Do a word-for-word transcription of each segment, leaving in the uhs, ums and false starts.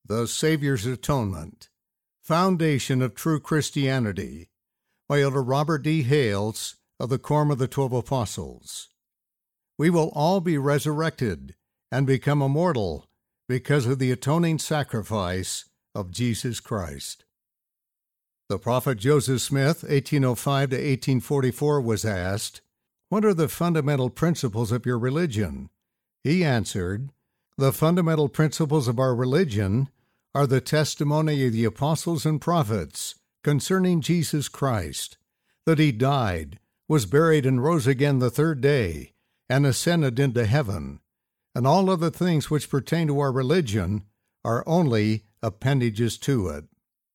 The Savior's Atonement, Foundation of True Christianity, by Elder Robert D. Hales of the Quorum of the Twelve Apostles. We will all be resurrected and become immortal because of the atoning sacrifice of Jesus Christ. The prophet Joseph Smith, eighteen oh five to eighteen forty-four, was asked, "What are the fundamental principles of your religion?" He answered, "The fundamental principles of our religion are the testimony of the apostles and prophets concerning Jesus Christ, that he died, was buried, and rose again the third day, and ascended into heaven, and all other things which pertain to our religion are only appendages to it."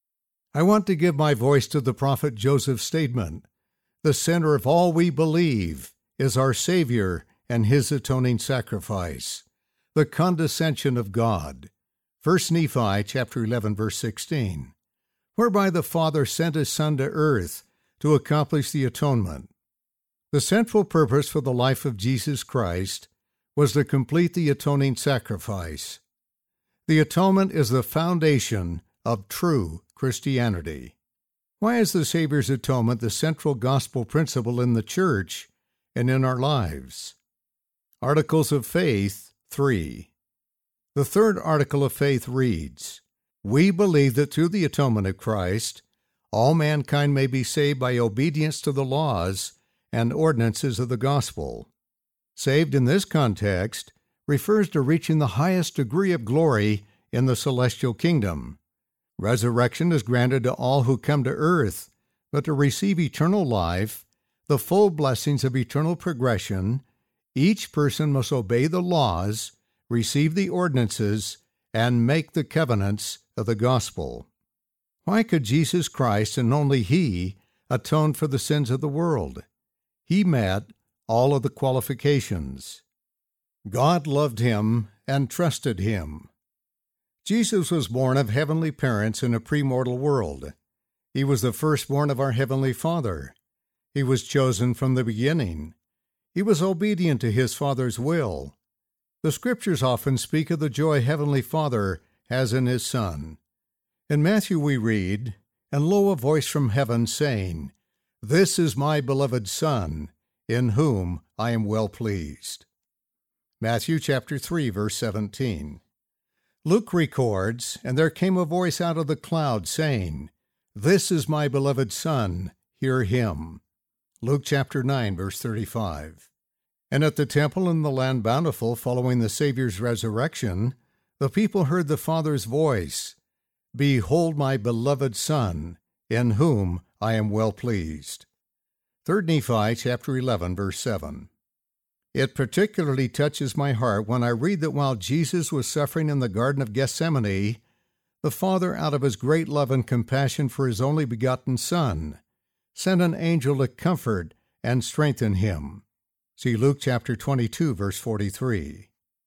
I want to give my voice to the prophet Joseph's statement. The center of all we believe is our Savior and his atoning sacrifice, the condescension of God. First Nephi chapter eleven, verse sixteen, whereby the Father sent his Son to earth to accomplish the atonement. The central purpose for the life of Jesus Christ was to complete the atoning sacrifice. The atonement is the foundation of true Christianity. Why is the Savior's atonement the central gospel principle in the church and in our lives? Articles of Faith three. The third article of faith reads, "We believe that through the atonement of Christ, all mankind may be saved by obedience to the laws and ordinances of the gospel." Saved in this context refers to reaching the highest degree of glory in the celestial kingdom. Resurrection is granted to all who come to earth, but to receive eternal life, the full blessings of eternal progression, each person must obey the laws, receive the ordinances, and make the covenants of the gospel. Why could Jesus Christ, and only he, atone for the sins of the world? He met all of the qualifications. God loved him and trusted him. Jesus was born of heavenly parents in a premortal world. He was the firstborn of our Heavenly Father. He was chosen from the beginning. He was obedient to his Father's will. The Scriptures often speak of the joy Heavenly Father has in his Son. In Matthew we read, "And lo, a voice from heaven saying, This is my beloved Son, in whom I am well pleased." Matthew chapter three, verse seventeen. Luke records, "And there came a voice out of the cloud saying, This is my beloved Son, hear him." Luke chapter nine, verse thirty-five. And at the temple in the land Bountiful, following the Savior's resurrection, the people heard the Father's voice, "Behold my beloved Son, in whom I am well pleased." Third Nephi chapter eleven, verse seven. It particularly touches my heart when I read that while Jesus was suffering in the Garden of Gethsemane, the Father, out of his great love and compassion for his only begotten Son, sent an angel to comfort and strengthen him. See Luke chapter twenty-two, verse forty-three.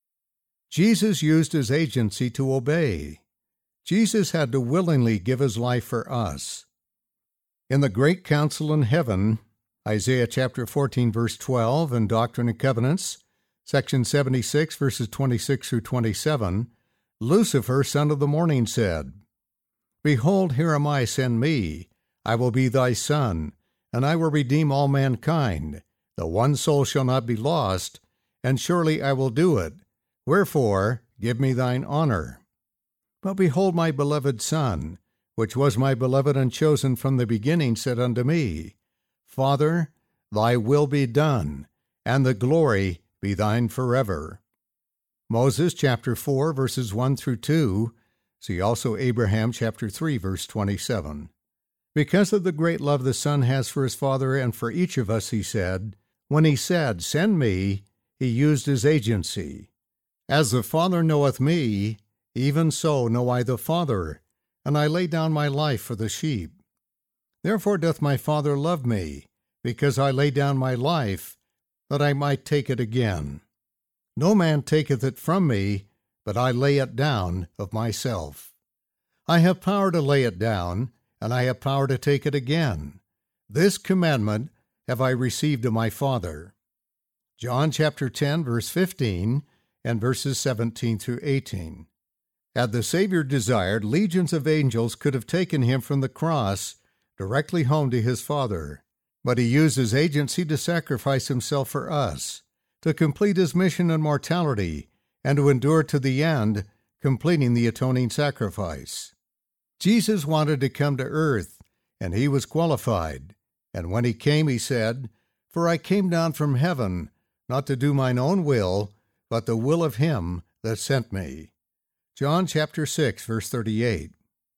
Jesus used his agency to obey. Jesus had to willingly give his life for us. In the great council in heaven, Isaiah chapter fourteen, verse twelve, and Doctrine and Covenants, section seventy-six, verses twenty-six through twenty-seven, Lucifer, son of the morning, said, "Behold, here am I, send me. I will be thy son, and I will redeem all mankind. The one soul shall not be lost, and surely I will do it. Wherefore, give me thine honor. But behold, my beloved Son, which was my beloved and chosen from the beginning, said unto me, Father, thy will be done, and the glory be thine forever." Moses chapter four, verses one through two. See also Abraham chapter three, verse twenty-seven. Because of the great love the Son has for his Father and for each of us, he said, when he said, "Send me," he used his agency. "As the Father knoweth me, even so know I the Father, and I lay down my life for the sheep. Therefore doth my Father love me, because I lay down my life, that I might take it again. No man taketh it from me, but I lay it down of myself. I have power to lay it down, and I have power to take it again. This commandment have I received of my Father." John chapter ten, verse fifteen, and verses seventeen through eighteen. Had the Savior desired, legions of angels could have taken him from the cross directly home to his Father. But he used his agency to sacrifice himself for us, to complete his mission in mortality, and to endure to the end, completing the atoning sacrifice. Jesus wanted to come to earth, and he was qualified. And when he came, he said, "For I came down from heaven, not to do mine own will, but the will of him that sent me." John chapter six, verse thirty-eight.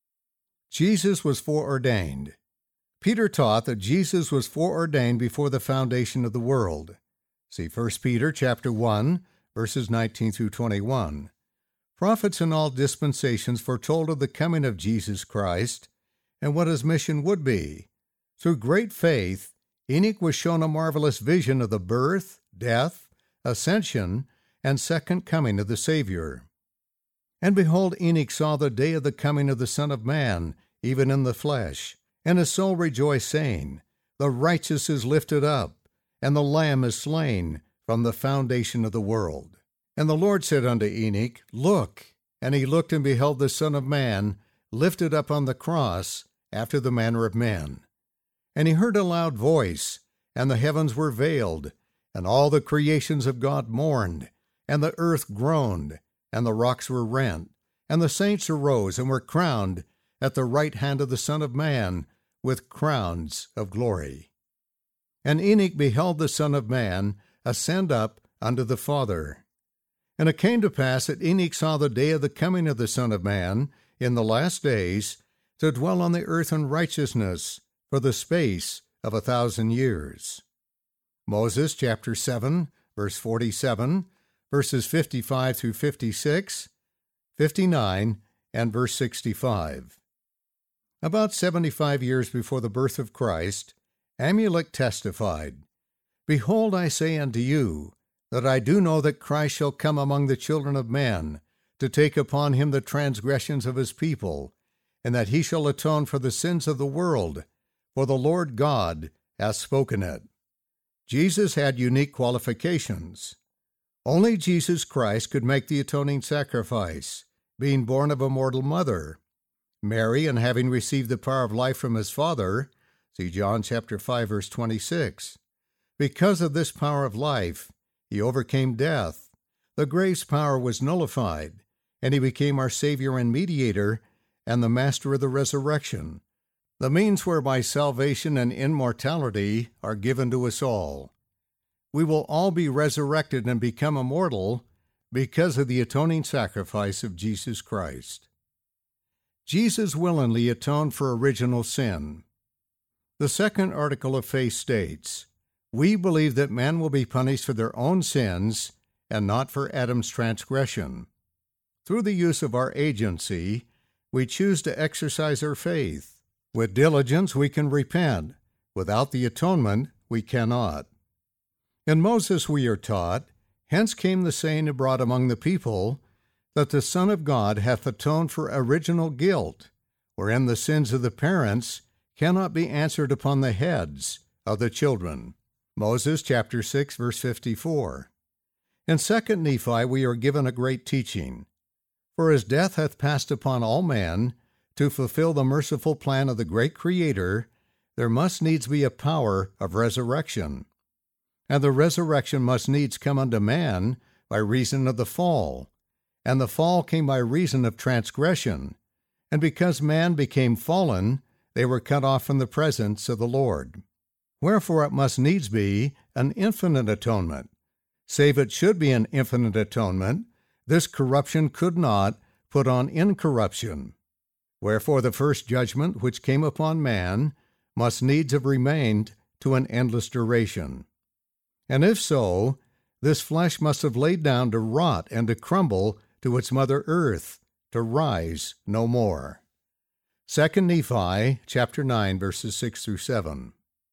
Jesus was foreordained. Peter taught that Jesus was foreordained before the foundation of the world. See First Peter chapter one, verses nineteen through twenty-one. Prophets in all dispensations foretold of the coming of Jesus Christ and what his mission would be. Through great faith, Enoch was shown a marvelous vision of the birth, death, ascension, and second coming of the Savior. And behold, Enoch saw the day of the coming of the Son of Man, even in the flesh, and his soul rejoiced, saying, "The righteous is lifted up, and the Lamb is slain from the foundation of the world." And the Lord said unto Enoch, "Look." And he looked and beheld the Son of Man lifted up on the cross after the manner of men. And he heard a loud voice, and the heavens were veiled, and all the creations of God mourned, and the earth groaned, and the rocks were rent, and the saints arose and were crowned at the right hand of the Son of Man with crowns of glory. And Enoch beheld the Son of Man ascend up unto the Father. And it came to pass that Enoch saw the day of the coming of the Son of Man in the last days, to dwell on the earth in righteousness for the space of a thousand years. Moses chapter seven, verse forty-seven, verses fifty-five through fifty-six, fifty-nine, and verse sixty-five. About seventy-five years before the birth of Christ, Amulek testified, "Behold, I say unto you, that I do know that Christ shall come among the children of men, to take upon him the transgressions of his people, and that he shall atone for the sins of the world, for the Lord God hath spoken it." Jesus had unique qualifications. Only Jesus Christ could make the atoning sacrifice, being born of a mortal mother. Mary, and having received the power of life from his Father, see John chapter five, verse twenty-six. Because of this power of life, he overcame death. The grave's power was nullified, and he became our Savior and mediator, and the master of the resurrection, the means whereby salvation and immortality are given to us all. We will all be resurrected and become immortal because of the atoning sacrifice of Jesus Christ. Jesus willingly atoned for original sin. The second article of faith states, "We believe that men will be punished for their own sins and not for Adam's transgression. Through the use of our agency, we choose to exercise our faith. With diligence we can repent. Without the atonement we cannot." In Moses we are taught, "Hence came the saying abroad among the people, that the Son of God hath atoned for original guilt, wherein the sins of the parents cannot be answered upon the heads of the children." Moses chapter six, verse fifty-four. In Second Nephi we are given a great teaching. "For as death hath passed upon all men, to fulfill the merciful plan of the great Creator, there must needs be a power of resurrection. And the resurrection must needs come unto man by reason of the fall. And the fall came by reason of transgression. And because man became fallen, they were cut off from the presence of the Lord. Wherefore it must needs be an infinite atonement. Save it should be an infinite atonement, this corruption could not put on incorruption. Wherefore the first judgment which came upon man must needs have remained to an endless duration. And if so, this flesh must have laid down to rot and to crumble to its mother earth, to rise no more. Second Nephi chapter nine, verses six through seven.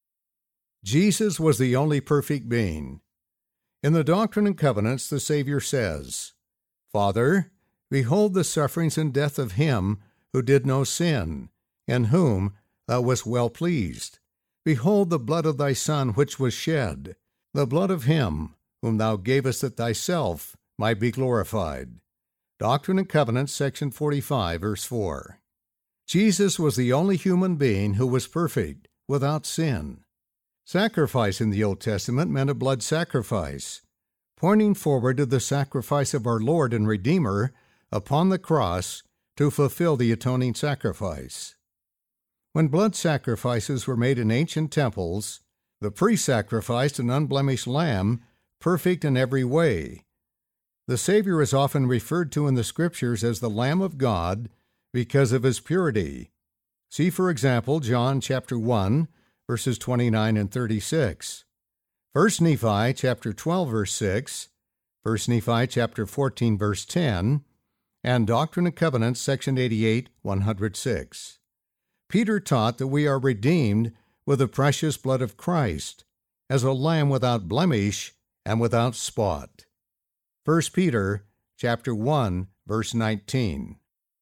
Jesus was the only perfect being. In the Doctrine and Covenants, the Savior says, "Father, behold the sufferings and death of him who did no sin, in whom thou wast well pleased. Behold the blood of thy Son which was shed, the blood of him whom thou gavest that thyself might be glorified. Doctrine and Covenants, section forty-five, verse four. Jesus was the only human being who was perfect, without sin. Sacrifice in the Old Testament meant a blood sacrifice, pointing forward to the sacrifice of our Lord and Redeemer upon the cross to fulfill the atoning sacrifice. When blood sacrifices were made in ancient temples, the priest sacrificed an unblemished lamb, perfect in every way. The Savior is often referred to in the Scriptures as the Lamb of God because of his purity. See, for example, John chapter one, verses twenty-nine and thirty-six. First Nephi chapter twelve, verse six, First Nephi chapter fourteen, verse ten, and Doctrine and Covenants, section eighty-eight, one oh six. Peter taught that we are redeemed with the precious blood of Christ, as a lamb without blemish and without spot. First Peter chapter one, verse nineteen.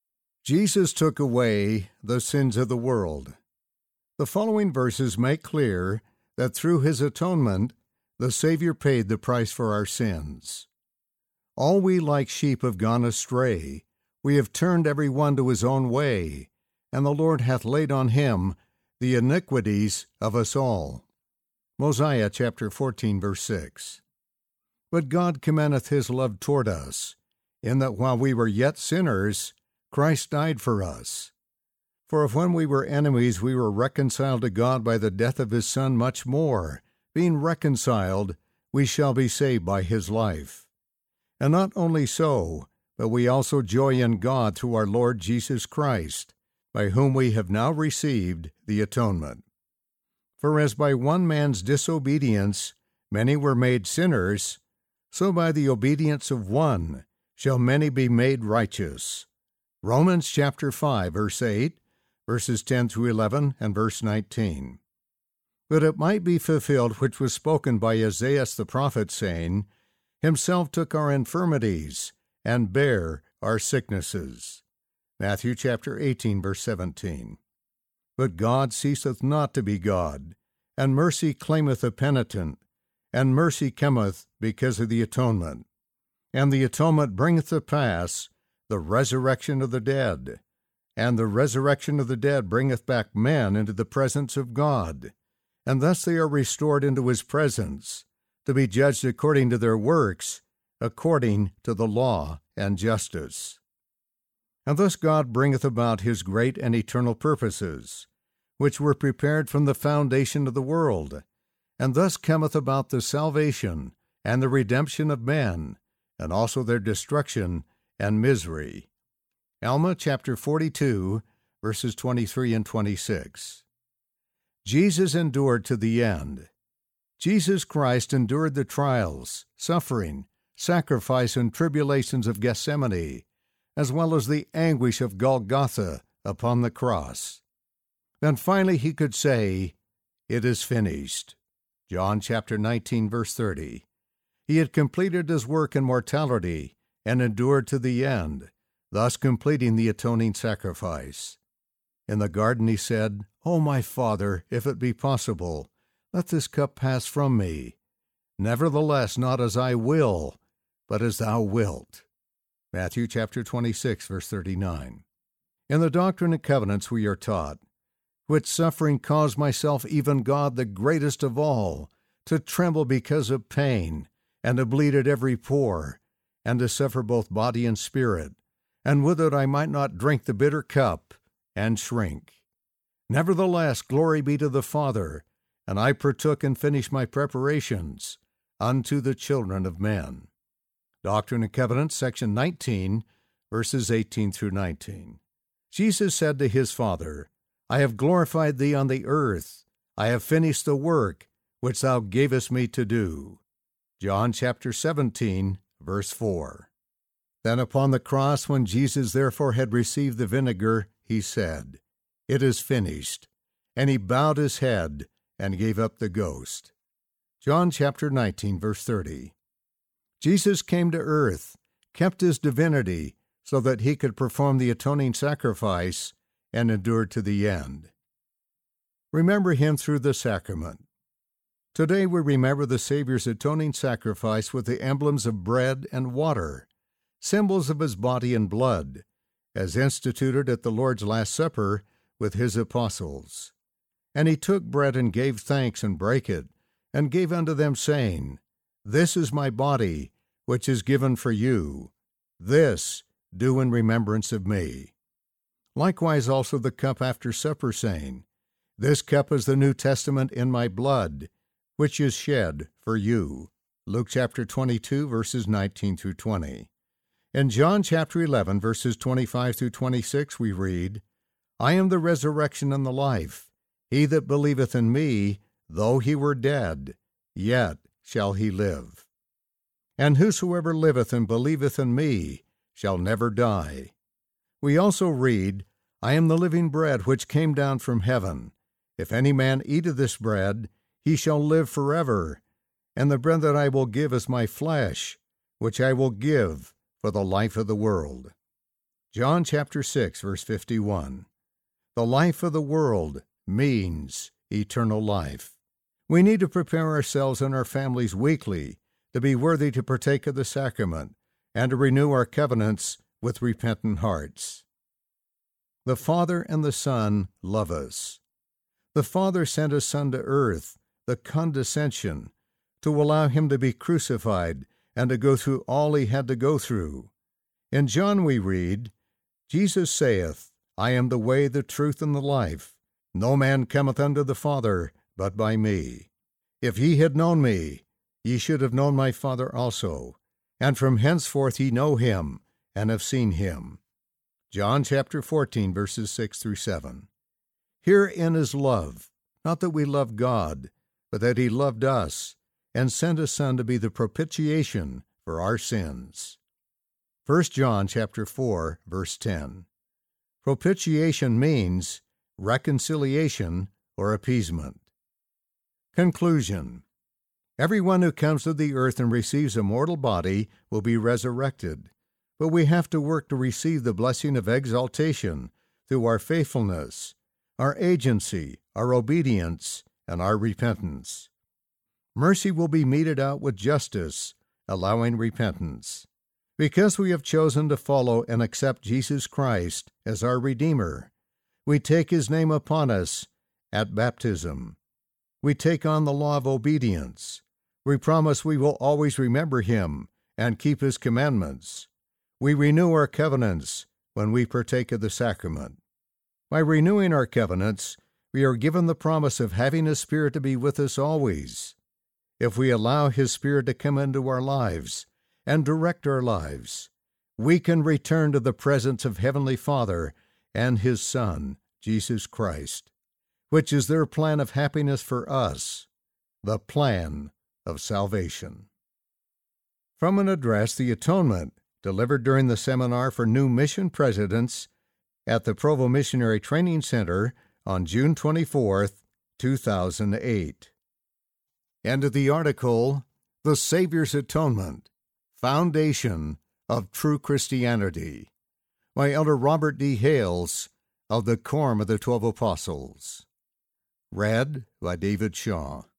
Jesus took away the sins of the world. The following verses make clear that through his atonement, the Savior paid the price for our sins. All we like sheep have gone astray. We have turned every one to his own way, and the Lord hath laid on him the iniquities of us all. Mosiah chapter fourteen, verse six. But God commendeth his love toward us, in that while we were yet sinners, Christ died for us. For if when we were enemies we were reconciled to God by the death of his Son, much more, being reconciled, we shall be saved by his life. And not only so, but we also joy in God through our Lord Jesus Christ, by whom we have now received the atonement. For as by one man's disobedience many were made sinners, so by the obedience of one shall many be made righteous. Romans chapter five, verse eight, verses ten through eleven, and verse nineteen. But it might be fulfilled which was spoken by Isaiah the prophet, saying, Himself took our infirmities, and bare our sicknesses. Matthew chapter eighteen, verse seventeen. But God ceaseth not to be God, and mercy claimeth a penitent, and mercy cometh because of the atonement. And the atonement bringeth to pass the resurrection of the dead, and the resurrection of the dead bringeth back men into the presence of God, and thus they are restored into his presence, to be judged according to their works, according to the law and justice. And thus God bringeth about his great and eternal purposes, which were prepared from the foundation of the world, and thus cometh about the salvation and the redemption of men, and also their destruction and misery. Alma chapter forty-two, verses twenty-three and twenty-six. Jesus endured to the end. Jesus Christ endured the trials, suffering, sacrifice, and tribulations of Gethsemane, as well as the anguish of Golgotha upon the cross. Then finally he could say, It is finished. John chapter nineteen, verse thirty. He had completed his work in mortality and endured to the end, thus completing the atoning sacrifice. In the garden he said, O my Father, if it be possible, let this cup pass from me. Nevertheless, not as I will, but as thou wilt. Matthew chapter twenty-six, verse thirty-nine. In the Doctrine and Covenants we are taught, which suffering caused myself, even God, the greatest of all, to tremble because of pain, and to bleed at every pore, and to suffer both body and spirit, and with it I might not drink the bitter cup, and shrink. Nevertheless, glory be to the Father, and I partook and finished my preparations unto the children of men. Doctrine and Covenants, section nineteen, verses eighteen through nineteen. Jesus said to his Father, I have glorified thee on the earth. I have finished the work which thou gavest me to do. John chapter seventeen, verse four. Then upon the cross, when Jesus therefore had received the vinegar, he said, It is finished. And he bowed his head and gave up the ghost. John chapter nineteen, verse thirty. Jesus came to earth, kept his divinity, so that he could perform the atoning sacrifice and endured to the end. Remember him through the sacrament. Today we remember the Savior's atoning sacrifice with the emblems of bread and water, symbols of his body and blood, as instituted at the Lord's Last Supper with his apostles. And he took bread and gave thanks and brake it, and gave unto them, saying, This is my body, which is given for you. This do in remembrance of me. Likewise also the cup after supper, saying, This cup is the New Testament in my blood, which is shed for you. Luke chapter twenty-two, verses nineteen through twenty. In John chapter eleven, verses twenty-five through twenty-six, we read, I am the resurrection and the life. He that believeth in me, though he were dead, yet shall he live. And whosoever liveth and believeth in me shall never die. We also read, I am the living bread which came down from heaven. If any man eat of this bread, he shall live forever. And the bread that I will give is my flesh, which I will give for the life of the world. John chapter six, verse fifty-one. The life of the world means eternal life. We need to prepare ourselves and our families weekly to be worthy to partake of the sacrament and to renew our covenants with repentant hearts. The Father and the Son love us. The Father sent His Son to earth, the condescension, to allow Him to be crucified and to go through all He had to go through. In John we read, Jesus saith, I am the way, the truth, and the life. No man cometh unto the Father but by me. If ye had known me, ye should have known my Father also. And from henceforth ye know him, and have seen him. John chapter fourteen, verses six through seven. Herein is love, not that we loved God, but that he loved us, and sent his Son to be the propitiation for our sins. First John chapter four, verse ten. Propitiation means reconciliation or appeasement. Conclusion. Everyone who comes to the earth and receives a mortal body will be resurrected, but we have to work to receive the blessing of exaltation through our faithfulness, our agency, our obedience, and our repentance. Mercy will be meted out with justice, allowing repentance. Because we have chosen to follow and accept Jesus Christ as our Redeemer, we take His name upon us at baptism. We take on the law of obedience. We promise we will always remember Him and keep His commandments. We renew our covenants when we partake of the sacrament. By renewing our covenants, we are given the promise of having His Spirit to be with us always. If we allow His Spirit to come into our lives and direct our lives, we can return to the presence of Heavenly Father and His Son, Jesus Christ, which is their plan of happiness for us, the plan of salvation. From an address, The Atonement, delivered during the seminar for new mission presidents at the Provo Missionary Training Center on June twenty-fourth, two thousand eight. End of the article, The Savior's Atonement, Foundation of True Christianity, by Elder Robert D. Hales of the Quorum of the Twelve Apostles. Read by David Shaw.